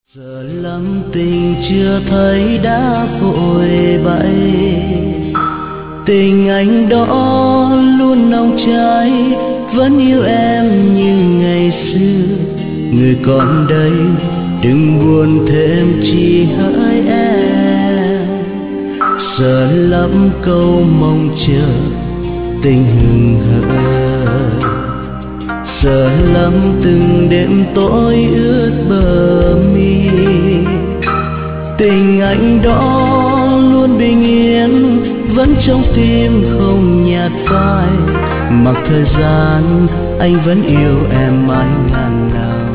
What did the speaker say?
Giờ lắm tình chưa thấy đã vội bay, tình anh đó luôn nồng cháy, vẫn yêu em như ngày xưa. Người còn đây đừng buồn thêm chi hỡi em, giờ lắm câu mong chờ tình hừng hờ, giờ lắm từng đêm tối ướt bờ mi. Tình anh đó luôn bình yên, vẫn trong tim không nhạt phai, mặc thời gian anh vẫn yêu em mãi ngàn năm.